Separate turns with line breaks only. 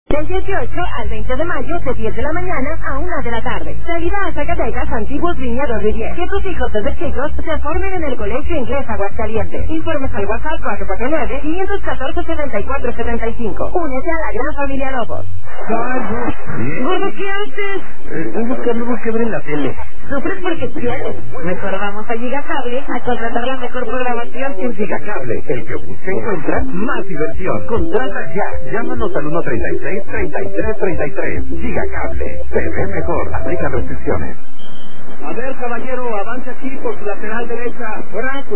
Del 18 al 20 de mayo, de 10 de la mañana a 1 de la tarde. Salida a Zacatecas, Antiguos Viñedos Rivier. Que tus hijos desde chicos se formen en el Colegio Inglés Aguascalientes. Informes al WhatsApp 449-514-7475. Únete a la gran familia Lobos.
Gordo, ¿qué haces?
Buscando busquebre en la tele.
¿Sufres porque quieres? Mejor vamos a Gigacable a contratar la mejor programación.
En Gigacable, el que busca encuentra más diversión. Contrata ya. Llámanos al 136-3333. Gigacable. Se ve mejor. Aplica restricciones.
A ver, caballero, avance aquí por su lateral derecha. Franco.